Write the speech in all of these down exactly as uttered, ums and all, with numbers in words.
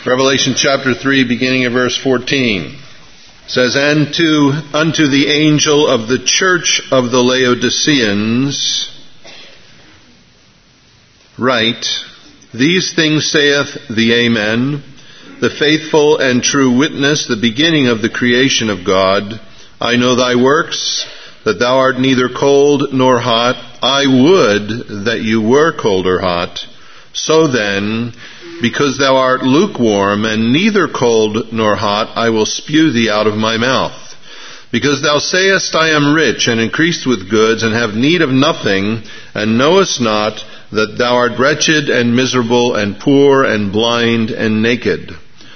Revelation chapter three, beginning of verse fourteen, says, And to, unto the angel of the church of the Laodiceans write, These things saith the Amen, the faithful and true witness, the beginning of the creation of God. I know thy works, that thou art neither cold nor hot. I would that you were cold or hot. So then, because thou art lukewarm and neither cold nor hot, I will spew thee out of my mouth. Because thou sayest, I am rich and increased with goods and have need of nothing, and knowest not that thou art wretched and miserable and poor and blind and naked.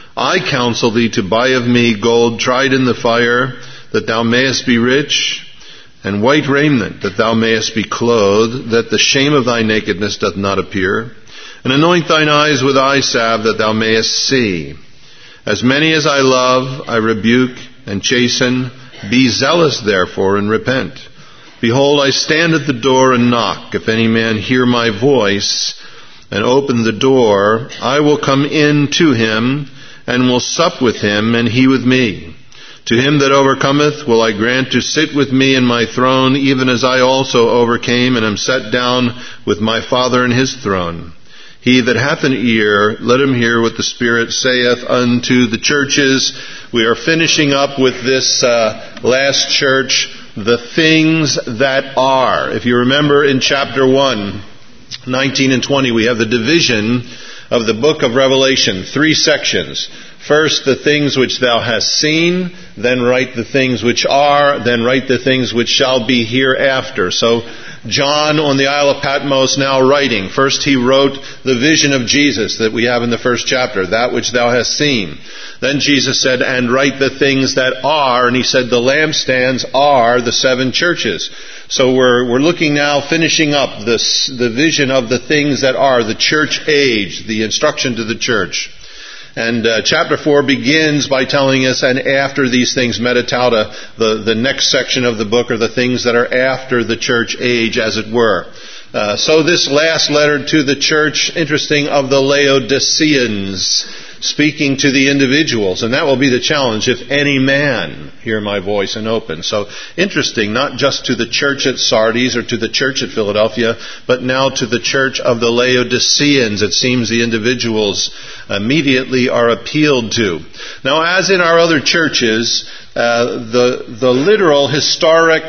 I counsel thee to buy of me gold tried in the fire, that thou mayest be rich, and white raiment, that thou mayest be clothed, that the shame of thy nakedness doth not appear. And anoint thine eyes with eye salve, that thou mayest see. As many as I love, I rebuke and chasten. Be zealous therefore, and repent. Behold, I stand at the door and knock. If any man hear my voice, and open the door, I will come in to him, and will sup with him, and he with me. To him that overcometh will I grant to sit with me in my throne, even as I also overcame, and am set down with my Father in his throne. He that hath an ear, let him hear what the Spirit saith unto the churches. We are finishing up with this uh, last church, the things that are. If you remember in chapter one, nineteen and twenty, we have the division of the book of Revelation, three sections. First, the things which thou hast seen, then write the things which are, then write the things which shall be hereafter. So, John on the Isle of Patmos now writing. First he wrote the vision of Jesus that we have in the first chapter, that which thou hast seen. Then Jesus said, and write the things that are, and he said the lampstands are the seven churches. So we're we're looking now, finishing up this the vision of the things that are, the church age, the instruction to the church. And uh, chapter four begins by telling us, and after these things, metatauta, the, the next section of the book are the things that are after the church age, as it were. Uh, so this last letter to the church, interesting, of the Laodiceans, speaking to the individuals. And that will be the challenge, if any man hear my voice and open. So interesting, not just to the church at Sardis or to the church at Philadelphia, but now to the church of the Laodiceans. It seems the individuals immediately are appealed to. Now, as in our other churches, uh, the, the literal historic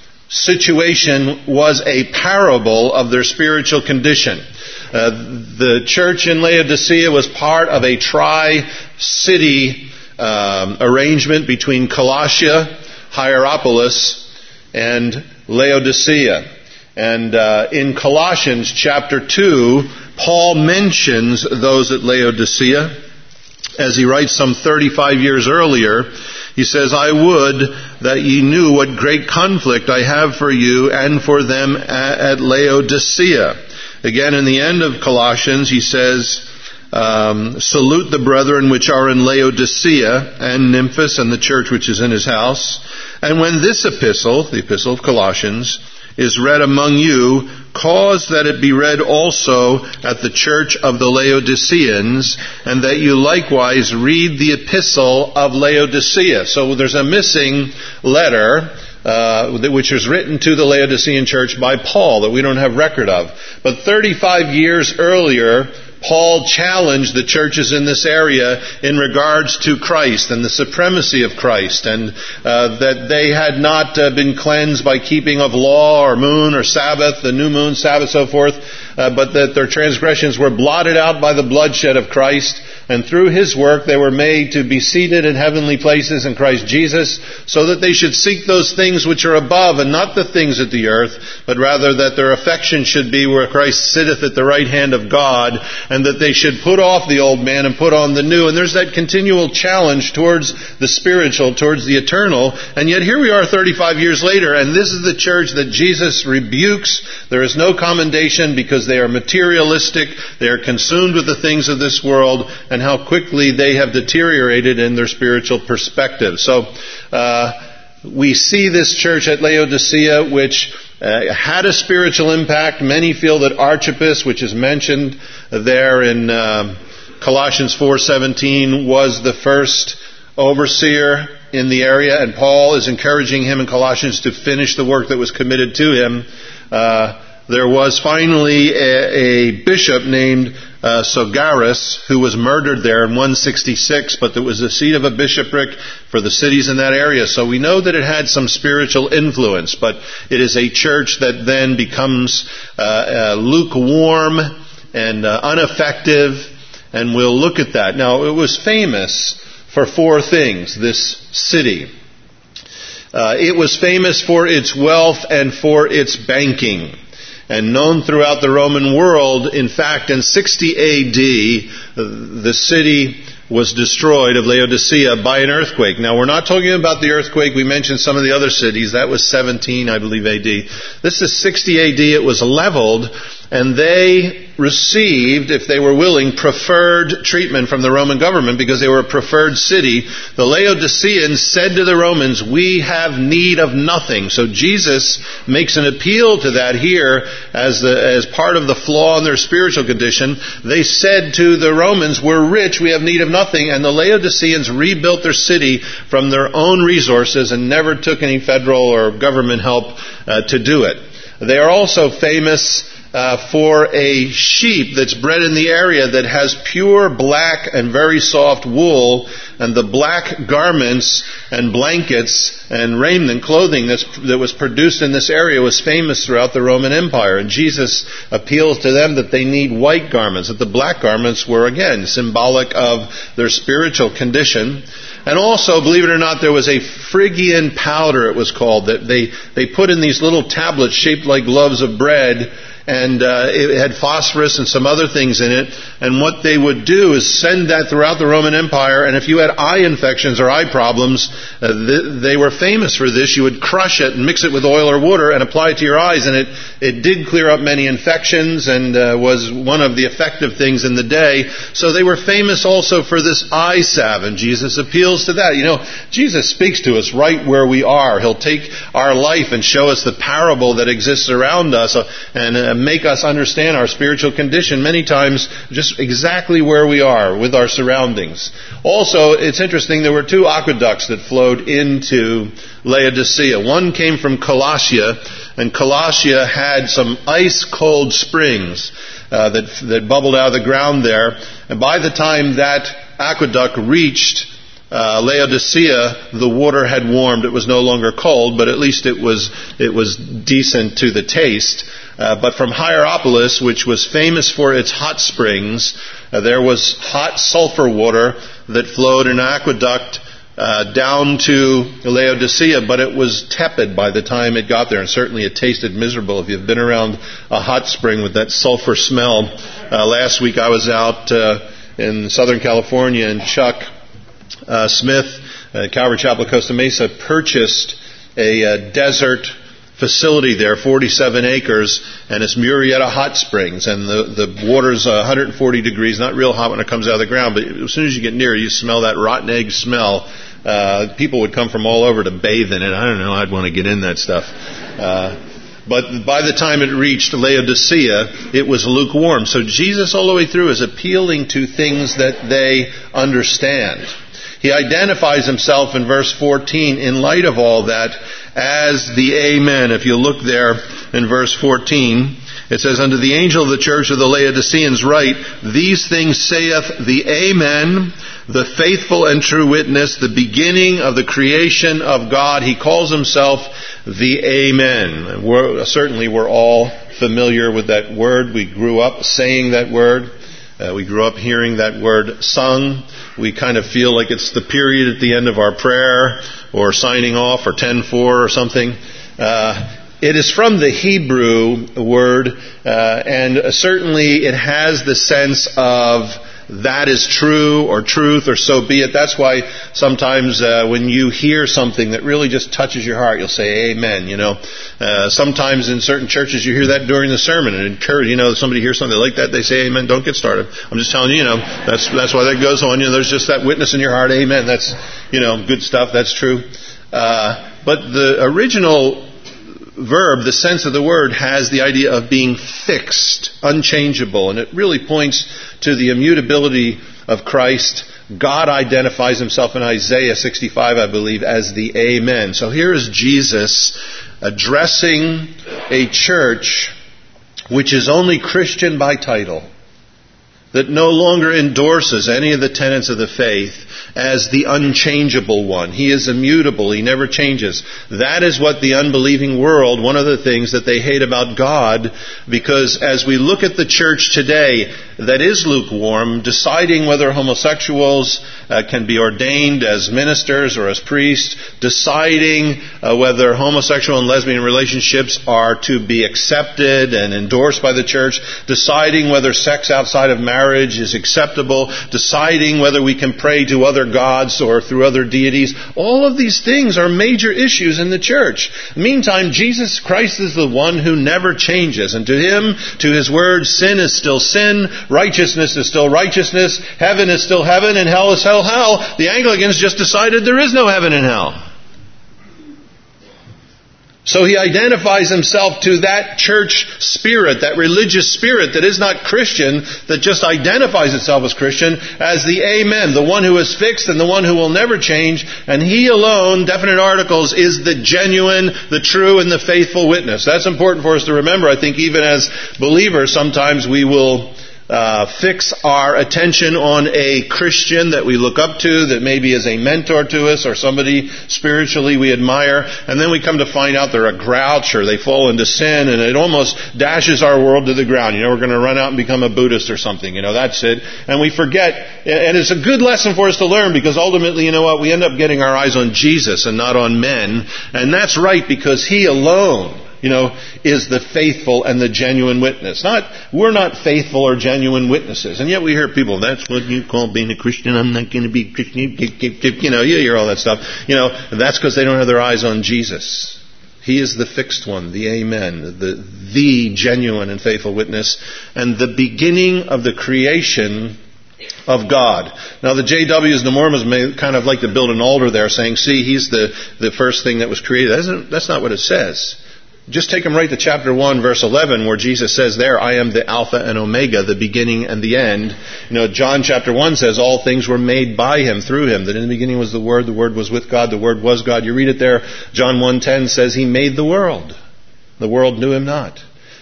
situation was a parable of their spiritual condition. Uh, the church in Laodicea was part of a tri-city um, arrangement between Colossia, Hierapolis, and Laodicea. And uh, in Colossians chapter two, Paul mentions those at Laodicea. As he writes some thirty-five years earlier, he says, I would that ye knew what great conflict I have for you and for them at Laodicea. Again, in the end of Colossians, he says, um, salute the brethren which are in Laodicea and Nymphas and the church which is in his house. And when this epistle, the epistle of Colossians, is read among you, cause that it be read also at the church of the Laodiceans, and that you likewise read the epistle of Laodicea. So there's a missing letter, Uh, which was written to the Laodicean church by Paul that we don't have record of. But thirty-five years earlier, Paul challenged the churches in this area in regards to Christ and the supremacy of Christ, and uh, that they had not uh, been cleansed by keeping of law or moon or Sabbath, the new moon, Sabbath, so forth, uh, but that their transgressions were blotted out by the bloodshed of Christ. And through his work they were made to be seated in heavenly places in Christ Jesus, so that they should seek those things which are above, and not the things of the earth, but rather that their affection should be where Christ sitteth at the right hand of God, and that they should put off the old man and put on the new. And there's that continual challenge towards the spiritual, towards the eternal. And yet here we are thirty-five years later, and this is the church that Jesus rebukes. There is no commendation because they are materialistic, they are consumed with the things of this world, and how quickly they have deteriorated in their spiritual perspective. So uh, we see this church at Laodicea, which uh, had a spiritual impact. Many feel that Archippus, which is mentioned there in uh, Colossians four seventeen was the first overseer in the area, and Paul is encouraging him in Colossians to finish the work that was committed to him. Uh, there was finally a, a bishop named uh, Sogaris who was murdered there in one sixty-six, but it was the seat of a bishopric for the cities in that area. So we know that it had some spiritual influence, but it is a church that then becomes uh, uh, lukewarm and uh, ineffective, and we'll look at that. Now, it was famous for four things, this city. Uh, it was famous for its wealth and for its banking, and known throughout the Roman world. In fact, in sixty A D, the city was destroyed of Laodicea by an earthquake. Now, we're not talking about the earthquake. We mentioned some of the other cities. That was seventeen, I believe, A D. This is sixty A D. It was leveled, and they received, if they were willing, preferred treatment from the Roman government because they were a preferred city. The Laodiceans said to the Romans, "We have need of nothing." So Jesus makes an appeal to that here as the, as part of the flaw in their spiritual condition. They said to the Romans, "We're rich, we have need of nothing." And the Laodiceans rebuilt their city from their own resources and never took any federal or government help uh, to do it. They are also famous Uh, for a sheep that's bred in the area that has pure black and very soft wool, and the black garments and blankets and raiment, clothing that's, that was produced in this area was famous throughout the Roman Empire. And Jesus appeals to them that they need white garments, that the black garments were, again, symbolic of their spiritual condition. And also, believe it or not, there was a Phrygian powder, it was called, that they, they put in these little tablets shaped like loaves of bread, and uh, it had phosphorus and some other things in it. And what they would do is send that throughout the Roman Empire, and if you had eye infections or eye problems, uh, th- they were famous for this. You would crush it and mix it with oil or water and apply it to your eyes, and it, it did clear up many infections and uh, was one of the effective things in the day. So they were famous also for this eye salve, and Jesus appeals to that. You know, Jesus speaks to us right where we are. He'll take our life and show us the parable that exists around us, uh, and uh, make us understand our spiritual condition many times just exactly where we are with our surroundings. Also, it's interesting, there were two aqueducts that flowed into Laodicea. One came from Colossia, and Colossia had some ice-cold springs uh, that, that bubbled out of the ground there. And by the time that aqueduct reached Uh, Laodicea, the water had warmed. It was no longer cold, but at least it was it was decent to the taste. Uh, but from Hierapolis, which was famous for its hot springs, uh, there was hot sulfur water that flowed in an aqueduct uh, down to Laodicea, but it was tepid by the time it got there, and certainly it tasted miserable if you've been around a hot spring with that sulfur smell. Uh, last week I was out uh, in Southern California, and Chuck Uh, Smith, uh, Calvary Chapel, Costa Mesa, purchased a uh, desert facility there, forty-seven acres, and it's Murrieta Hot Springs, and the, the water's uh, one hundred forty degrees, not real hot when it comes out of the ground, but as soon as you get near it, you smell that rotten egg smell. Uh, people would come from all over to bathe in it. I don't know, I'd want to get in that stuff. Uh, But by the time it reached Laodicea, it was lukewarm. So Jesus all the way through is appealing to things that they understand. He identifies himself in verse fourteen in light of all that as the Amen. If you look there in verse fourteen, it says, "Unto the angel of the church of the Laodiceans write, These things saith the Amen, the faithful and true witness, the beginning of the creation of God." He calls himself the Amen. We're, certainly we're all familiar with that word. We grew up saying that word. Uh, we grew up hearing that word sung. We kind of feel like it's the period at the end of our prayer, or signing off, or ten four or something. Uh, it is from the Hebrew word, uh, and certainly it has the sense of that is true, or truth, or so be it. That's why sometimes uh, when you hear something that really just touches your heart, you'll say Amen, you know. Uh, sometimes in certain churches you hear that during the sermon, and encourage, you know, somebody hears something like that, they say Amen. Don't get started. I'm just telling you, you know, that's that's why that goes on. You know, there's just that witness in your heart, Amen. That's, you know, good stuff. That's true. Uh, but the original verb, the sense of the word, has the idea of being fixed, unchangeable, and it really points to the immutability of Christ. God identifies himself in Isaiah sixty-five, I believe, as the Amen. So here is Jesus addressing a church which is only Christian by title, that no longer endorses any of the tenets of the faith as the unchangeable one. He is immutable. He never changes. That is what the unbelieving world, one of the things that they hate about God, because as we look at the church today that is lukewarm, deciding whether homosexuals uh, can be ordained as ministers or as priests, deciding uh, whether homosexual and lesbian relationships are to be accepted and endorsed by the church, deciding whether sex outside of marriage is acceptable, deciding whether we can pray to other gods or through other deities. All of these things are major issues in the church. Meantime, Jesus Christ is the one who never changes. And to him, to his word, sin is still sin, righteousness is still righteousness, heaven is still heaven, and hell is hell, hell. The Anglicans just decided there is no heaven and hell. So he identifies himself to that church spirit, that religious spirit that is not Christian, that just identifies itself as Christian, as the Amen, the one who is fixed and the one who will never change. And he alone, definite articles, is the genuine, the true, and the faithful witness. That's important for us to remember. I think even as believers, sometimes we will Uh, fix our attention on a Christian that we look up to, that maybe is a mentor to us or somebody spiritually we admire, and then we come to find out they're a grouch or they fall into sin, and it almost dashes our world to the ground. You know, we're going to run out and become a Buddhist or something. You know, that's it. And we forget, and it's a good lesson for us to learn, because ultimately, you know what, we end up getting our eyes on Jesus and not on men, and that's right, because he alone, you know, is the faithful and the genuine witness. Not, we're not faithful or genuine witnesses. And yet we hear people, that's what you call being a Christian, I'm not going to be a Christian, you know, you hear all that stuff. You know, that's because they don't have their eyes on Jesus. He is the fixed one, the Amen, the, the genuine and faithful witness, and the beginning of the creation of God. Now the J Ws and the Mormons may kind of like to build an altar there saying, see, he's the, the first thing that was created. That's, that's not what it says. Just take them right to chapter one, verse eleven, where Jesus says there, I am the Alpha and Omega, the beginning and the end. You know, John chapter one says all things were made by him, through him. That in the beginning was the Word, the Word was with God, the Word was God. You read it there, John one ten says he made the world. The world knew him not.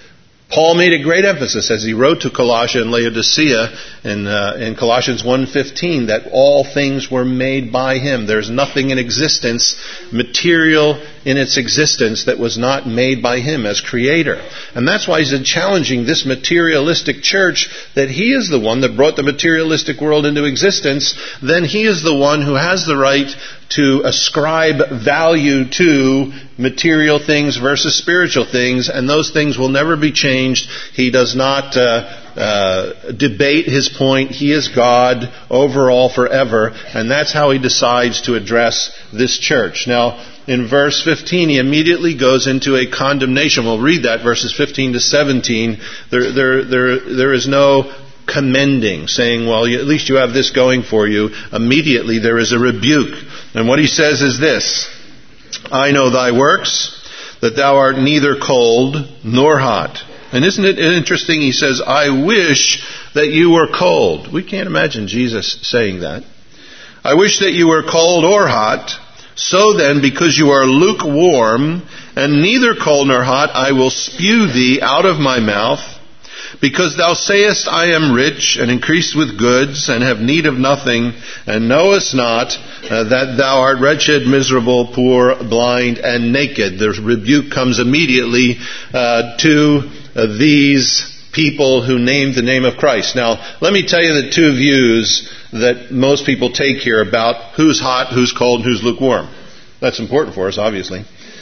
Paul made a great emphasis as he wrote to Colossia and Laodicea in, uh, in Colossians one fifteen that all things were made by him. There's nothing in existence, material in its existence, that was not made by him as creator. And that's why he's challenging this materialistic church, that he is the one that brought the materialistic world into existence. Then he is the one who has the right to ascribe value to material things versus spiritual things, and those things will never be changed. He does not uh, uh, debate his point. He is God over all forever, and that's how he decides to address this church. Now, in verse fifteen, he immediately goes into a condemnation. We'll read that, verses fifteen to seventeen. There, there, there, there is no commending, saying, well, at least you have this going for you. Immediately there is a rebuke. And what he says is this, I know thy works, that thou art neither cold nor hot. And isn't it interesting? He says, I wish that you were cold. We can't imagine Jesus saying that. I wish that you were cold or hot. So then, because you are lukewarm and neither cold nor hot, I will spew thee out of my mouth. Because thou sayest, I am rich, and increased with goods, and have need of nothing, and knowest not uh, that thou art wretched, miserable, poor, blind, and naked. The rebuke comes immediately uh, to uh, these people who named the name of Christ. Now, let me tell you the two views that most people take here about who's hot, who's cold, and who's lukewarm. That's important for us, obviously.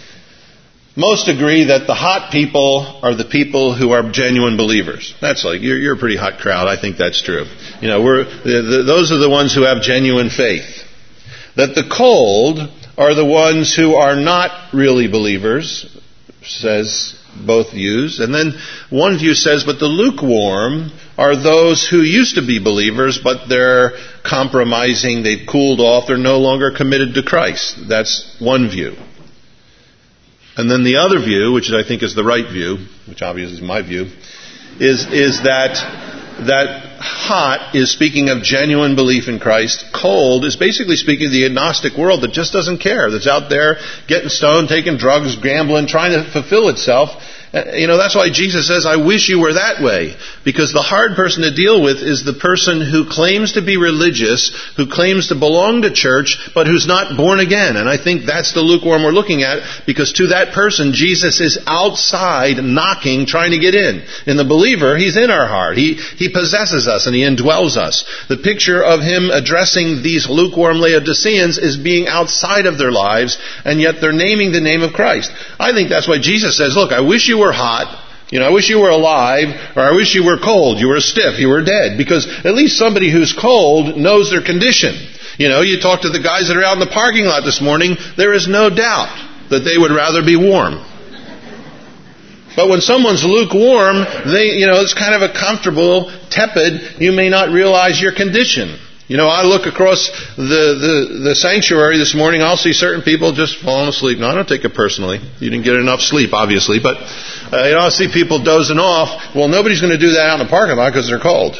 Most agree that the hot people are the people who are genuine believers. That's like, you're, you're a pretty hot crowd. I think that's true. You know, we're, the, the, those are the ones who have genuine faith. That the cold are the ones who are not really believers, says both views. And then one view says, but the lukewarm are those who used to be believers, but they're compromising, they've cooled off, they're no longer committed to Christ. That's one view. And then the other view, which I think is the right view, which obviously is my view, is, is that, that hot is speaking of genuine belief in Christ. Cold is basically speaking of the agnostic world that just doesn't care, that's out there getting stoned, taking drugs, gambling, trying to fulfill itself. You know, that's why Jesus says, I wish you were that way. Because the hard person to deal with is the person who claims to be religious, who claims to belong to church, but who's not born again. And I think that's the lukewarm we're looking at, because to that person, Jesus is outside knocking, trying to get in. In the believer, he's in our heart. He, he possesses us and he indwells us. The picture of him addressing these lukewarm Laodiceans is being outside of their lives, and yet they're naming the name of Christ. I think that's why Jesus says, look, I wish you were hot, you know, I wish you were alive, or I wish you were cold, you were stiff, you were dead. Because at least somebody who's cold knows their condition. You know, you talk to the guys that are out in the parking lot this morning, there is no doubt that they would rather be warm. But when someone's lukewarm, they, you know, it's kind of a comfortable, tepid, you may not realize your condition. You know, I look across the, the, the sanctuary this morning, I'll see certain people just falling asleep. Now, I don't take it personally. You didn't get enough sleep, obviously. But, uh, you know, I see people dozing off. Well, nobody's going to do that out in the parking lot because they're cold.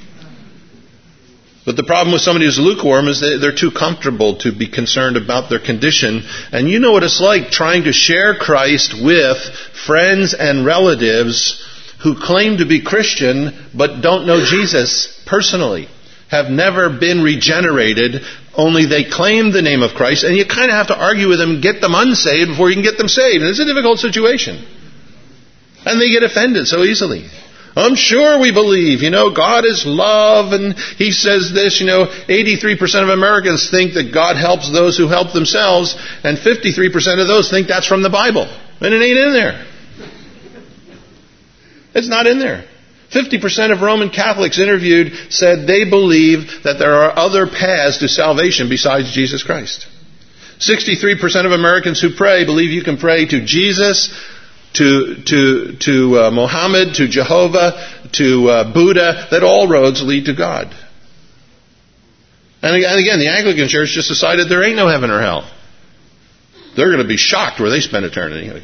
But the problem with somebody who's lukewarm is that they're too comfortable to be concerned about their condition. And you know what it's like trying to share Christ with friends and relatives who claim to be Christian but don't know Jesus personally, have never been regenerated, only they claim the name of Christ, and you kind of have to argue with them, get them unsaved before you can get them saved. And it's a difficult situation. And they get offended so easily. I'm sure we believe, you know, God is love, and he says this, you know, eighty-three percent of Americans think that God helps those who help themselves, and fifty-three percent of those think that's from the Bible. And it ain't in there. It's not in there. fifty percent of Roman Catholics interviewed said they believe that there are other paths to salvation besides Jesus Christ. sixty-three percent of Americans who pray believe you can pray to Jesus, to to to uh, Mohammed, to Jehovah, to uh, Buddha, that all roads lead to God. And again, the Anglican Church just decided there ain't no heaven or hell. They're going to be shocked where they spend eternity.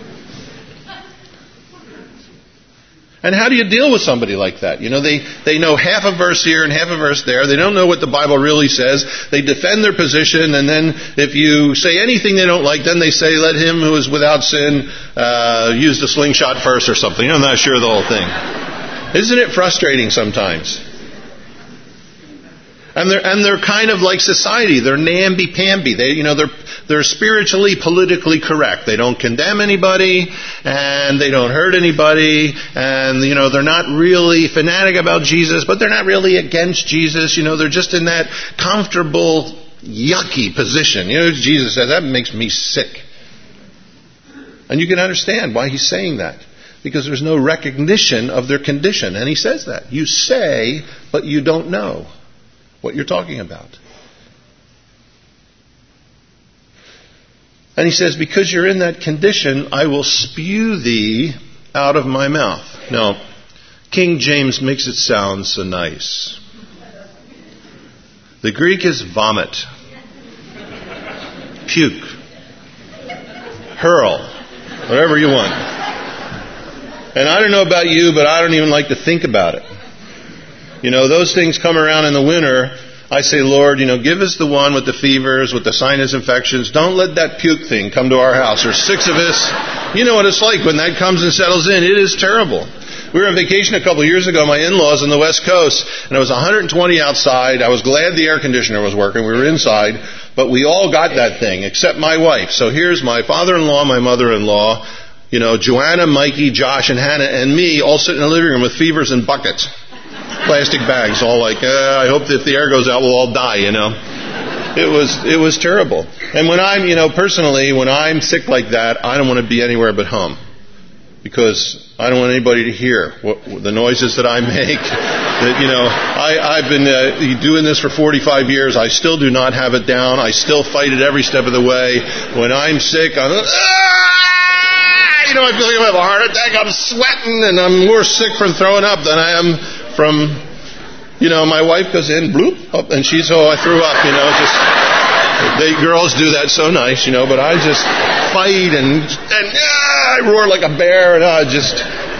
And how do you deal with somebody like that? You know, they, they know half a verse here and half a verse there. They don't know what the Bible really says. They defend their position, and then if you say anything they don't like, then they say, let him who is without sin uh, use the slingshot first or something. I'm not sure of the whole thing. Isn't it frustrating sometimes? And they're, and they're kind of like society. They're namby-pamby. They, you know, they're, they're spiritually, politically correct. They don't condemn anybody, and they don't hurt anybody, and, you know, they're not really fanatic about Jesus, but they're not really against Jesus. You know, they're just in that comfortable, yucky position. You know, Jesus says, that makes me sick. And you can understand why he's saying that. Because there's no recognition of their condition. And he says that. You say, but you don't know what you're talking about. And he says, because you're in that condition, I will spew thee out of my mouth. Now, King James makes it sound so nice. The Greek is vomit, puke, hurl, whatever you want. And I don't know about you, but I don't even like to think about it. You know, those things come around in the winter. I say, Lord, you know, give us the one with the fevers, with the sinus infections. Don't let that puke thing come to our house. There's six of us. You know what it's like when that comes and settles in. It is terrible. We were on vacation a couple of years ago, my in-laws on the West Coast, and it was one hundred twenty outside. I was glad the air conditioner was working. We were inside, but we all got that thing, except my wife. So here's my father-in-law, my mother-in-law, you know, Joanna, Mikey, Josh, and Hannah, and me all sitting in the living room with fevers and buckets. Plastic bags, all like, uh, I hope that if the air goes out, we'll all die, you know. It was, it was terrible. And when I'm, you know, personally, when I'm sick like that, I don't want to be anywhere but home. Because I don't want anybody to hear what, the noises that I make. That, you know, I, I've been uh, doing this for forty-five years. I still do not have it down. I still fight it every step of the way. When I'm sick, I'm, ah! You know, I feel like I have a heart attack. I'm sweating, and I'm more sick from throwing up than I am from, you know, my wife goes in, bloop, up, and she's, oh, I threw up, you know, just, They girls do that so nice, you know, but I just fight and, and yeah, I roar like a bear and I just...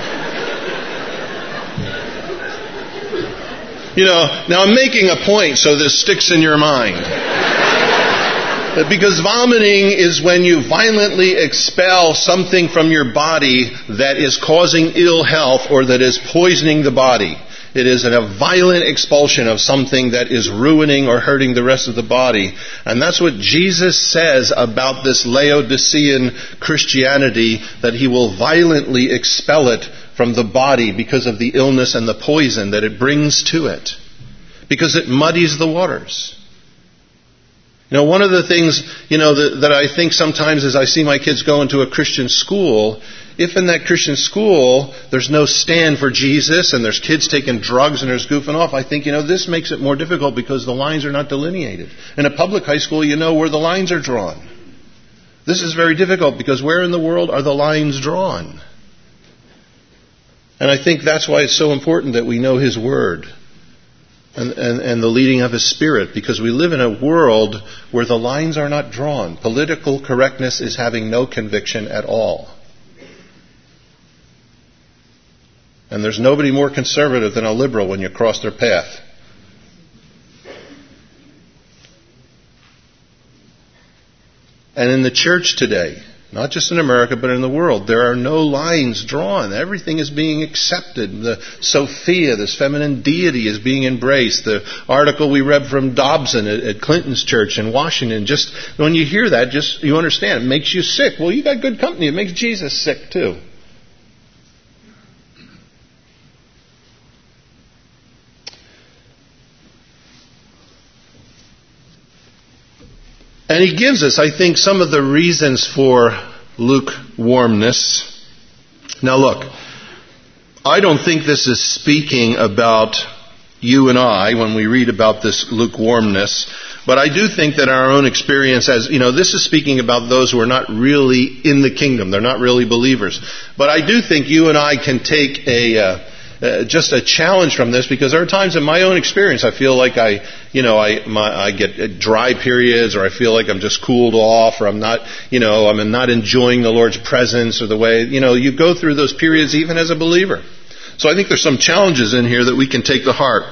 You know, now I'm making a point so this sticks in your mind. Because vomiting is when you violently expel something from your body that is causing ill health or that is poisoning the body. It is a violent expulsion of something that is ruining or hurting the rest of the body. And that's what Jesus says about this Laodicean Christianity, that he will violently expel it from the body because of the illness and the poison that it brings to it. Because it muddies the waters. You know, one of the things, you know, that, that I think sometimes as I see my kids go into a Christian school, if in that Christian school there's no stand for Jesus and there's kids taking drugs and there's goofing off, I think, you know, this makes it more difficult because the lines are not delineated. In a public high school, you know where the lines are drawn. This is very difficult because where in the world are the lines drawn? And I think that's why it's so important that we know His Word. And, and, and the leading of His Spirit, because we live in a world where the lines are not drawn. Political correctness is having no conviction at all. And there's nobody more conservative than a liberal when you cross their path. And in the church today, not just in America, but in the world, there are no lines drawn. Everything is being accepted. The Sophia, this feminine deity, is being embraced. The article we read from Dobson at, at Clinton's church in Washington, just when you hear that, just you understand, it makes you sick. Well, you got good company. It makes Jesus sick too. And he gives us, I think, some of the reasons for lukewarmness. Now look, I don't think this is speaking about you and I when we read about this lukewarmness, but I do think that our own experience as, you know, this is speaking about those who are not really in the kingdom. They're not really believers. But I do think you and I can take a... Uh, Uh, just a challenge from this, because there are times in my own experience I feel like I, you know, I my, I get dry periods, or I feel like I'm just cooled off, or I'm not, you know, I'm not enjoying the Lord's presence, or the way, you know, you go through those periods even as a believer. So I think there's some challenges in here that we can take to heart.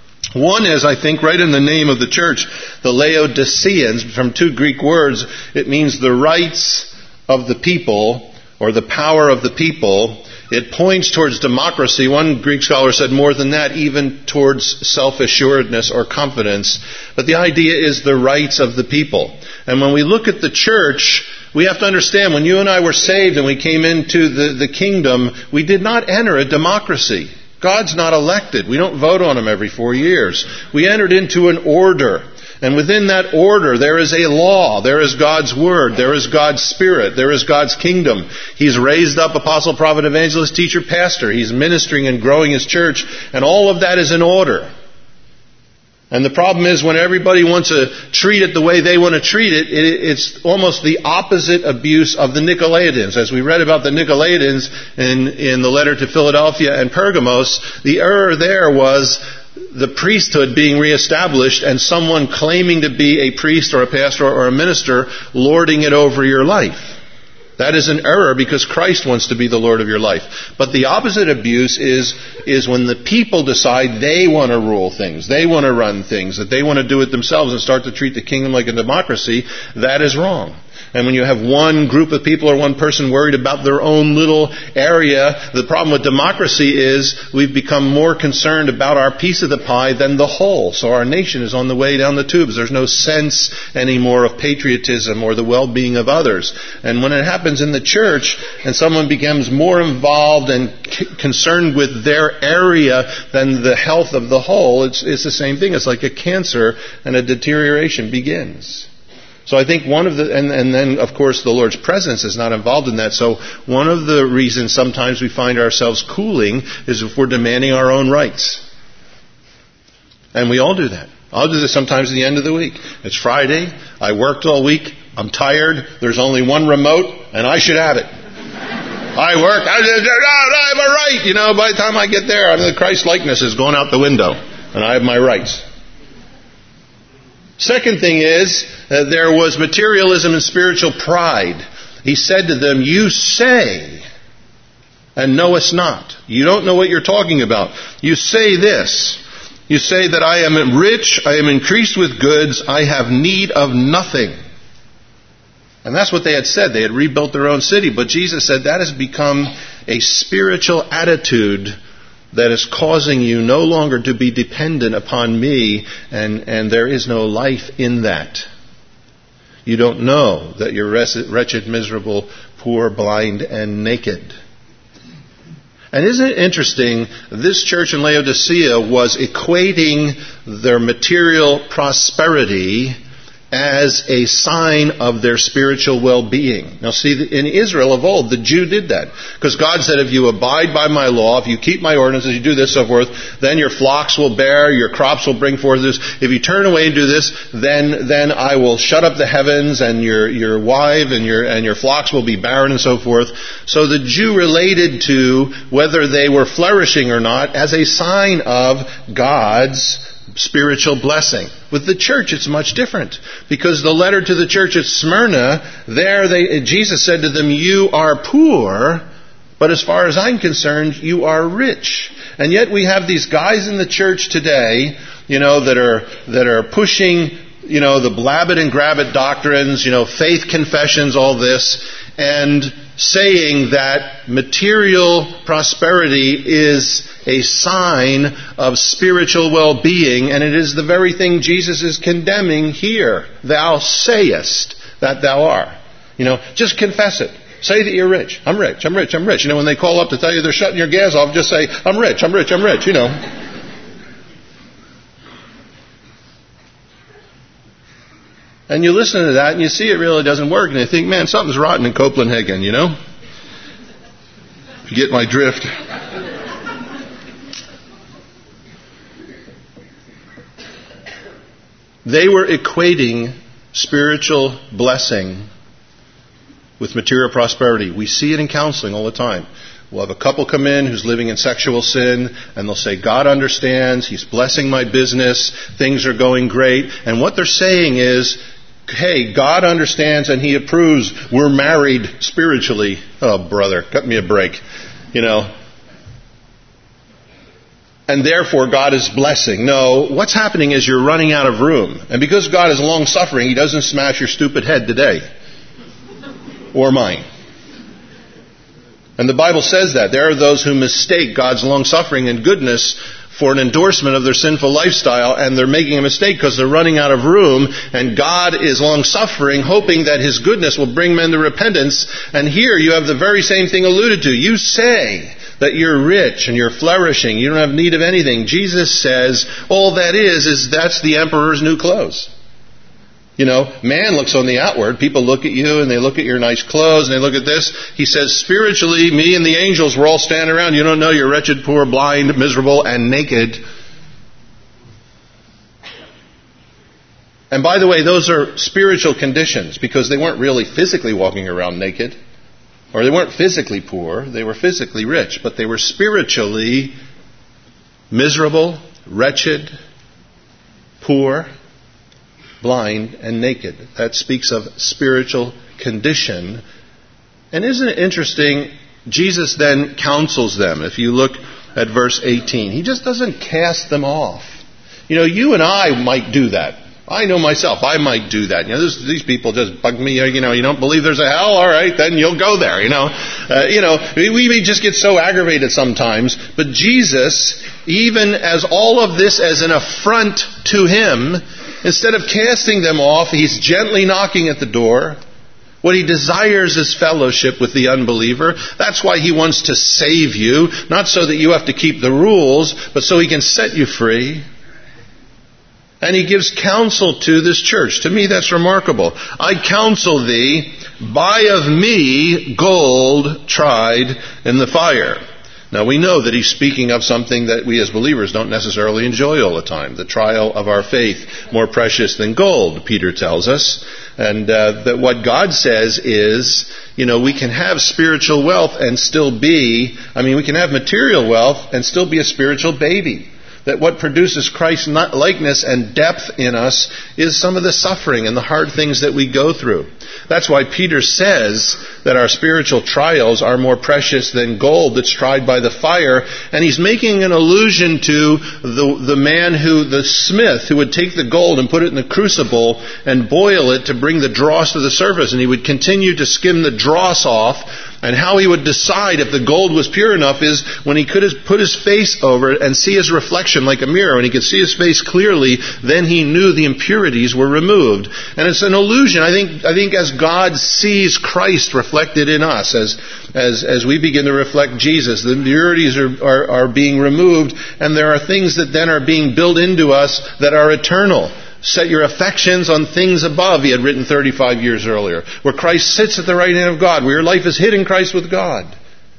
One is, I think, right in the name of the church, the Laodiceans, from two Greek words, it means the rights of the people, or the power of the people. It points towards democracy. One Greek scholar said more than that, even towards self-assuredness or confidence. But the idea is the rights of the people. And when we look at the church, we have to understand, when you and I were saved and we came into the, the kingdom, we did not enter a democracy. God's not elected. We don't vote on Him every four years. We entered into an order. And within that order, there is a law. There is God's Word. There is God's Spirit. There is God's kingdom. He's raised up apostle, prophet, evangelist, teacher, pastor. He's ministering and growing His church. And all of that is in order. And the problem is, when everybody wants to treat it the way they want to treat it, it it's almost the opposite abuse of the Nicolaitans. As we read about the Nicolaitans in, in the letter to Philadelphia and Pergamos, the error there was the priesthood being reestablished and someone claiming to be a priest or a pastor or a minister lording it over your life. That is an error, because Christ wants to be the Lord of your life. But the opposite abuse is, is when the people decide they want to rule things, they want to run things, that they want to do it themselves and start to treat the kingdom like a democracy. That is wrong. And when you have one group of people or one person worried about their own little area, the problem with democracy is we've become more concerned about our piece of the pie than the whole. So our nation is on the way down the tubes. There's no sense anymore of patriotism or the well-being of others. And when it happens in the church and someone becomes more involved and c- concerned with their area than the health of the whole, it's, it's the same thing. It's like a cancer, and a deterioration begins. So I think one of the, and, and then of course the Lord's presence is not involved in that. So one of the reasons sometimes we find ourselves cooling is if we're demanding our own rights. And we all do that. I'll do this sometimes at the end of the week. It's Friday. I worked all week. I'm tired. There's only one remote, and I should have it. I work. I, I have a right. You know, by the time I get there, the Christ likeness is going out the window, and I have my rights. Second thing is, uh, there was materialism and spiritual pride. He said to them, you say, and knowest not. You don't know what you're talking about. You say this. You say that I am rich, I am increased with goods, I have need of nothing. And that's what they had said. They had rebuilt their own city. But Jesus said that has become a spiritual attitude that is causing you no longer to be dependent upon me, and, and there is no life in that. You don't know that you're wretched, miserable, poor, blind, and naked. And isn't it interesting, this church in Laodicea was equating their material prosperity as a sign of their spiritual well-being. Now see, in Israel of old, the Jew did that. Because God said, if you abide by my law, if you keep my ordinances, you do this, so forth, then your flocks will bear, your crops will bring forth this. If you turn away and do this, then then I will shut up the heavens, and your your wife and your and your flocks will be barren, and so forth. So the Jew related to whether they were flourishing or not as a sign of God's spiritual blessing. With the church, it's much different. Because the letter to the church at Smyrna, there they, Jesus said to them, you are poor, but as far as I'm concerned, you are rich. And yet we have these guys in the church today, you know, that are that are pushing, you know, the blab it and grab it doctrines, you know, faith confessions, all this, and saying that material prosperity is a sign of spiritual well-being, and it is the very thing Jesus is condemning here. Thou sayest that thou art. You know, just confess it. Say that you're rich. I'm rich, I'm rich, I'm rich. You know, when they call up to tell you they're shutting your gas off, just say, I'm rich, I'm rich, I'm rich, you know. And you listen to that and you see it really doesn't work, and you think, man, something's rotten in Copenhagen, you know? If you get my drift. They were equating spiritual blessing with material prosperity. We see it in counseling all the time. We'll have a couple come in who's living in sexual sin, and they'll say, God understands, He's blessing my business, things are going great. And what they're saying is, hey, God understands and He approves, we're married spiritually. Oh, brother, cut me a break. You know. And therefore God is blessing. No, what's happening is you're running out of room. And because God is long-suffering, He doesn't smash your stupid head today. Or mine. And the Bible says that. There are those who mistake God's long-suffering and goodness for an endorsement of their sinful lifestyle, and they're making a mistake because they're running out of room, and God is long-suffering, hoping that His goodness will bring men to repentance. And here you have the very same thing alluded to. You say that you're rich and you're flourishing, you don't have need of anything. Jesus says all that is, is that's the emperor's new clothes. You know, man looks on the outward. People look at you and they look at your nice clothes and they look at this. He says, spiritually, me and the angels were all standing around. You don't know you're wretched, poor, blind, miserable, and naked. And by the way, those are spiritual conditions because they weren't really physically walking around naked. Or they weren't physically poor. They were physically rich. But they were spiritually miserable, wretched, poor, blind, and naked. That speaks of spiritual condition. And isn't it interesting? Jesus then counsels them. If you look at verse eighteen, He just doesn't cast them off. You know, you and I might do that. I know myself, I might do that. You know, this, these people just bug me. You know, you don't believe there's a hell? All right, then you'll go there. You know, uh, you know, we, we just get so aggravated sometimes. But Jesus, even as all of this as an affront to Him, instead of casting them off, He's gently knocking at the door. What He desires is fellowship with the unbeliever. That's why He wants to save you, not so that you have to keep the rules, but so He can set you free. And He gives counsel to this church. To me, that's remarkable. I counsel thee, buy of me gold tried in the fire. Now, we know that He's speaking of something that we as believers don't necessarily enjoy all the time. The trial of our faith, more precious than gold, Peter tells us. And uh, that what God says is, you know, we can have spiritual wealth and still be, I mean, we can have material wealth and still be a spiritual baby. that what produces Christ-likeness and depth in us is some of the suffering and the hard things that we go through. That's why Peter says that our spiritual trials are more precious than gold that's tried by the fire. And he's making an allusion to the, the man who, the smith, who would take the gold and put it in the crucible and boil it to bring the dross to the surface. And he would continue to skim the dross off. And how he would decide if the gold was pure enough is when he could put his face over it and see his reflection like a mirror. When he could see his face clearly, then he knew the impurities were removed. And it's an illusion. I think, I think as God sees Christ reflected in us, as, as, as we begin to reflect Jesus, the impurities are, are, are being removed, and there are things that then are being built into us that are eternal. Set your affections on things above, he had written thirty-five years earlier, where Christ sits at the right hand of God, where your life is hid in Christ with God.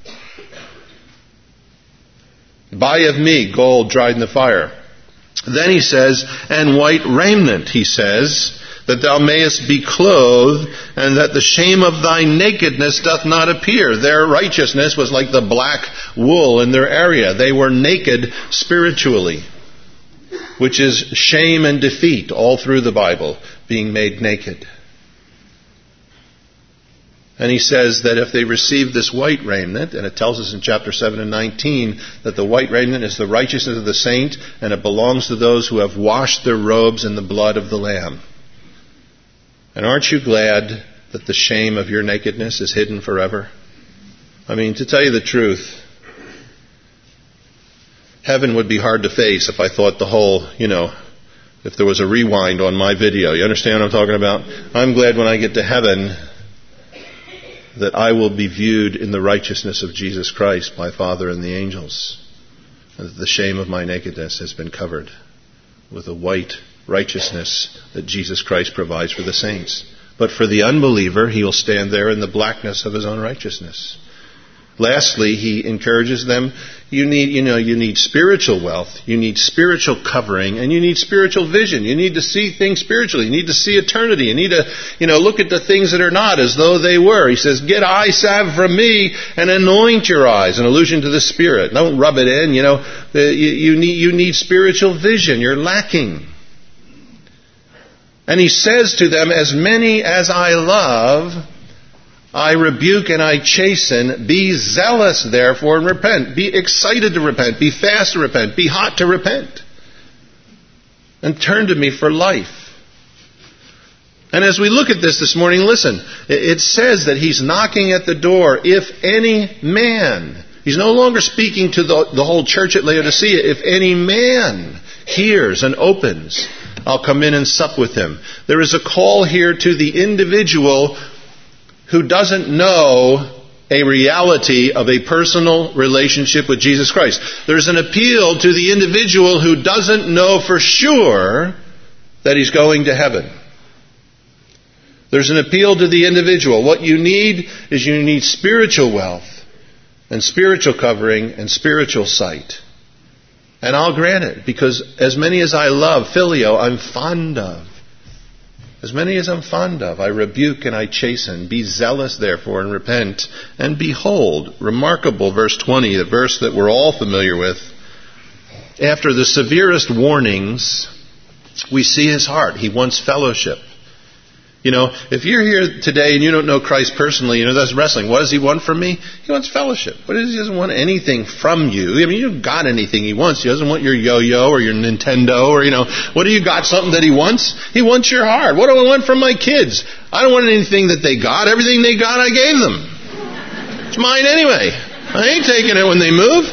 Buy of me gold dried in the fire. Then he says, and white raiment, he says, that thou mayest be clothed, and that the shame of thy nakedness doth not appear. Their righteousness was like the black wool in their area. They were naked spiritually, which is shame and defeat all through the Bible, being made naked. And he says that if they receive this white raiment, and it tells us in chapter seven and nineteen that the white raiment is the righteousness of the saint, and it belongs to those who have washed their robes in the blood of the Lamb. And aren't you glad that the shame of your nakedness is hidden forever? I mean, to tell you the truth, heaven would be hard to face if I thought the whole, you know, if there was a rewind on my video. You understand what I'm talking about? I'm glad when I get to heaven that I will be viewed in the righteousness of Jesus Christ, my Father and the angels, and that the shame of my nakedness has been covered with a white righteousness that Jesus Christ provides for the saints. But for the unbeliever, he will stand there in the blackness of his own righteousness. Lastly, he encourages them, you need, you know, you need spiritual wealth, you need spiritual covering, and you need spiritual vision. You need to see things spiritually. You need to see eternity. You need to, you know, look at the things that are not as though they were. He says, get eye salve from me and anoint your eyes, an allusion to the Spirit. Don't rub it in, you know. You, you need, you need spiritual vision. You're lacking. And he says to them, as many as I love, I rebuke and I chasten. Be zealous, therefore, and repent. Be excited to repent. Be fast to repent. Be hot to repent. And turn to me for life. And as we look at this this morning, listen. It says that he's knocking at the door. If any man. He's no longer speaking to the, the whole church at Laodicea. If any man hears and opens, I'll come in and sup with him. There is a call here to the individual who doesn't know a reality of a personal relationship with Jesus Christ. There's an appeal to the individual who doesn't know for sure that he's going to heaven. There's an appeal to the individual. What you need is you need spiritual wealth and spiritual covering and spiritual sight. And I'll grant it, because as many as I love, Phileo, I'm fond of. As many as I'm fond of, I rebuke and I chasten. Be zealous, therefore, and repent. And behold, remarkable, verse twenty, the verse that we're all familiar with. After the severest warnings, we see his heart. He wants fellowship. You know, if you're here today and you don't know Christ personally, you know, that's wrestling. What does he want from me? He wants fellowship. What is, he doesn't want anything from you. I mean, you haven't got anything he wants. He doesn't want your yo-yo or your Nintendo or, you know, what do you got? Something that he wants? He wants your heart. What do I want from my kids? I don't want anything that they got. Everything they got, I gave them. It's mine anyway. I ain't taking it when they move.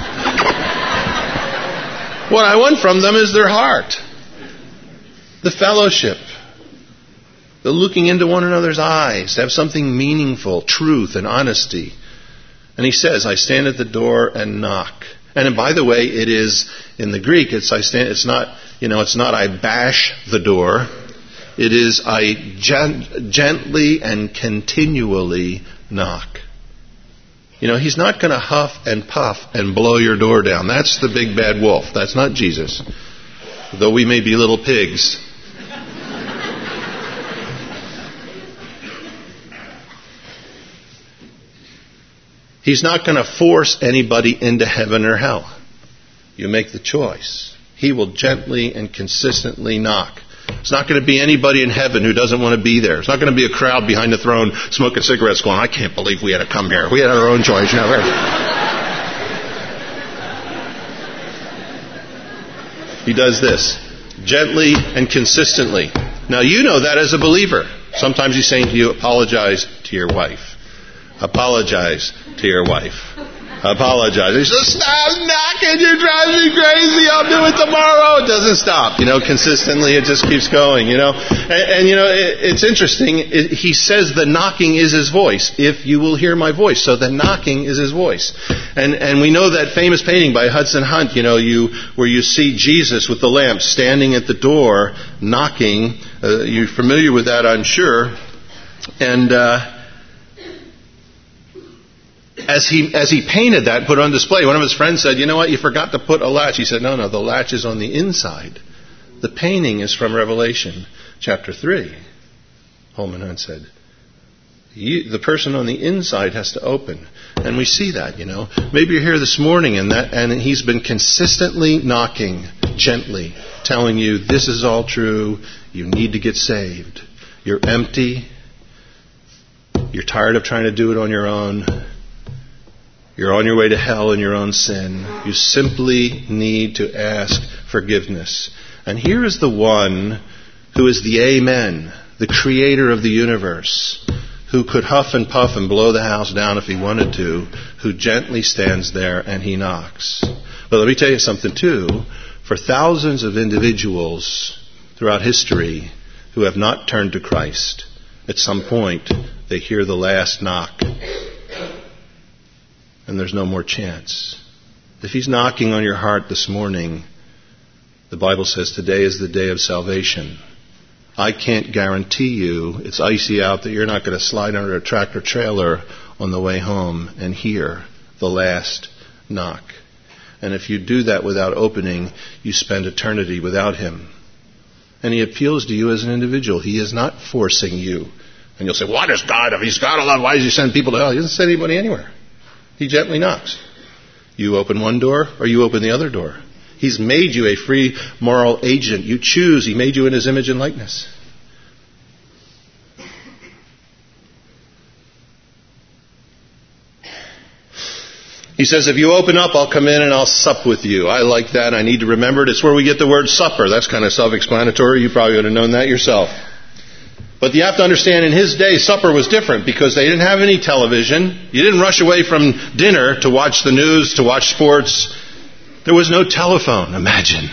What I want from them is their heart. The fellowship. The looking into one another's eyes, to have something meaningful, truth and honesty. And he says, I stand at the door and knock. And by the way, it is, in the Greek, it's I stand, it's not, you know, it's not I bash the door. It is I gent- gently and continually knock. You know, he's not going to huff and puff and blow your door down. That's the big bad wolf. That's not Jesus. Though we may be little pigs. He's not going to force anybody into heaven or hell. you make the choice. He will gently and consistently knock. It's not going to be anybody in heaven who doesn't want to be there. It's not going to be a crowd behind the throne smoking cigarettes going, I can't believe we had to come here. We had our own choice. You know, he does this gently and consistently. Now, you know that as a believer. Sometimes he's saying to you, apologize to your wife. Apologize to your wife. Apologize. He says, stop knocking, you drive me crazy, I'll do it tomorrow. It doesn't stop, you know, consistently it just keeps going, you know. And, and you know, it, it's interesting, it, he says the knocking is his voice, if you will hear my voice. So the knocking is his voice. And and we know that famous painting by Hudson Hunt, you know, you where you see Jesus with the lamp standing at the door, knocking. Uh, you're familiar with that, I'm sure. And, uh, As he as he painted that, put it on display, one of his friends said, you know what, you forgot to put a latch. He said, no, no, the latch is on the inside. The painting is from Revelation chapter three. Holman Hunt said, you, the person on the inside has to open. And we see that, you know. Maybe you're here this morning and that, and he's been consistently knocking, gently, telling you, this is all true, you need to get saved. You're empty. You're tired of trying to do it on your own. You're on your way to hell in your own sin. You simply need to ask forgiveness. And here is the one who is the Amen, the creator of the universe, who could huff and puff and blow the house down if he wanted to, who gently stands there and he knocks. But let me tell you something too. For thousands of individuals throughout history who have not turned to Christ, at some point they hear the last knock. And there's no more chance. If he's knocking on your heart this morning, the Bible says today is the day of salvation. I can't guarantee you it's icy out that you're not going to slide under a tractor trailer on the way home and hear the last knock. And if you do that without opening, you spend eternity without him. And he appeals to you as an individual. He is not forcing you. And you'll say, why does God, if he's God alone, why does he send people to hell? He doesn't send anybody anywhere. He gently knocks. You open one door or you open the other door. He's made you a free moral agent. You choose. He made you in his image and likeness. He says, if you open up, I'll come in and I'll sup with you. I like that. I need to remember it. It's where we get the word supper. That's kind of self-explanatory. You probably would have known that yourself. But you have to understand, in his day, supper was different because they didn't have any television. You didn't rush away from dinner to watch the news, to watch sports. There was no telephone, imagine.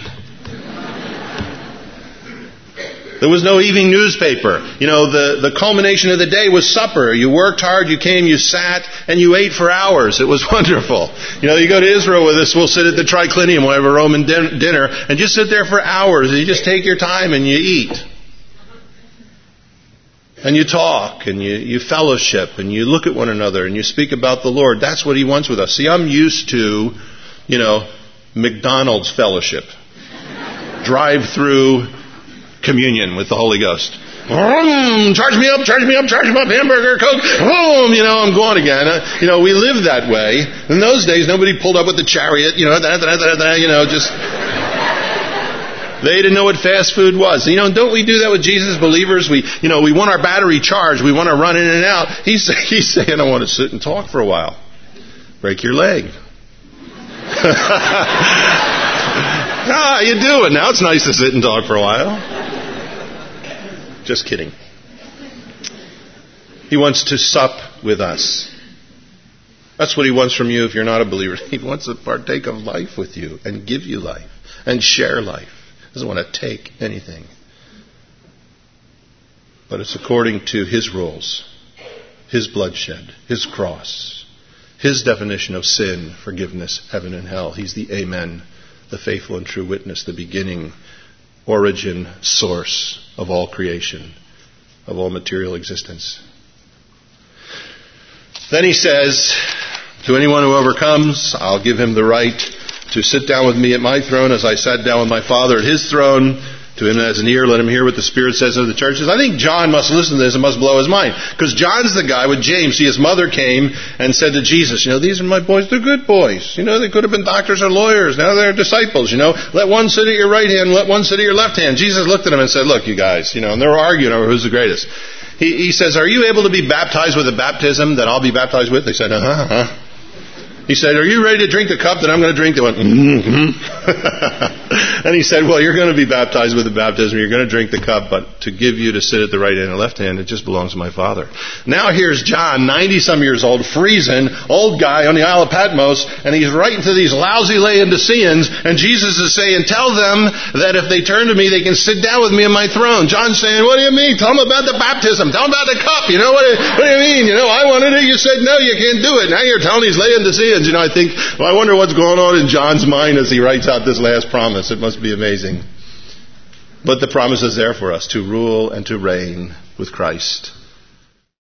There was no evening newspaper. You know, the, the culmination of the day was supper. You worked hard, you came, you sat, and you ate for hours. It was wonderful. You know, you go to Israel with us, we'll sit at the Triclinium, we'll have a Roman din- dinner, and just sit there for hours, and you just take your time and you eat. And you talk, and you, you fellowship, and you look at one another, and you speak about the Lord. That's what he wants with us. See, I'm used to, you know, McDonald's fellowship. Drive-through communion with the Holy Ghost. Vroom, charge me up, charge me up, charge me up, hamburger, Coke, boom, you know, I'm going again. Uh, you know, we lived that way. In those days, nobody pulled up with the chariot, you know, da, da, da, da, you know, just... They didn't know what fast food was. You know, don't we do that with Jesus, believers? We, you know, we want our battery charged. We want to run in and out. He's, he's saying, I want to sit and talk for a while. Break your leg. Ah, you do it. Now it's nice to sit and talk for a while. Just kidding. He wants to sup with us. That's what he wants from you if you're not a believer. He wants to partake of life with you and give you life and share life. He doesn't want to take anything. But it's according to his rules, his bloodshed, his cross, his definition of sin, forgiveness, heaven and hell. He's the Amen, the faithful and true witness, the beginning, origin, source of all creation, of all material existence. Then he says, to anyone who overcomes, I'll give him the right to sit down with me at my throne as I sat down with my Father at his throne. To To him that has an ear, let him hear what the Spirit says of the churches. I think John must listen to this and must blow his mind. Because John's the guy with James. See, his mother came and said to Jesus, you know, these are my boys. They're good boys. You know, they could have been doctors or lawyers. Now they're disciples, you know. Let one sit at your right hand, let one sit at your left hand. Jesus looked at him and said, look, you guys, you know, and they were arguing over who's the greatest. He, he says, are you able to be baptized with a baptism that I'll be baptized with? They said, uh-huh, uh-huh. He said, are you ready to drink the cup that I'm going to drink? They went, mm-hmm. And he said, well, you're going to be baptized with the baptism. You're going to drink the cup, but to give you to sit at the right hand and left hand, it just belongs to my Father. Now here's John, ninety-some years old, freezing, old guy on the Isle of Patmos, and he's writing to these lousy Laodiceans, and Jesus is saying, tell them that if they turn to me, they can sit down with me on my throne. John's saying, what do you mean? Tell them about the baptism. Tell them about the cup. You know, what do, what do you mean? You know, I wanted it. You said, no, you can't do it. Now you're telling these Laodiceans. You know, I think, well, I wonder what's going on in John's mind as he writes out this last promise. It must be amazing. But the promise is there for us to rule and to reign with Christ.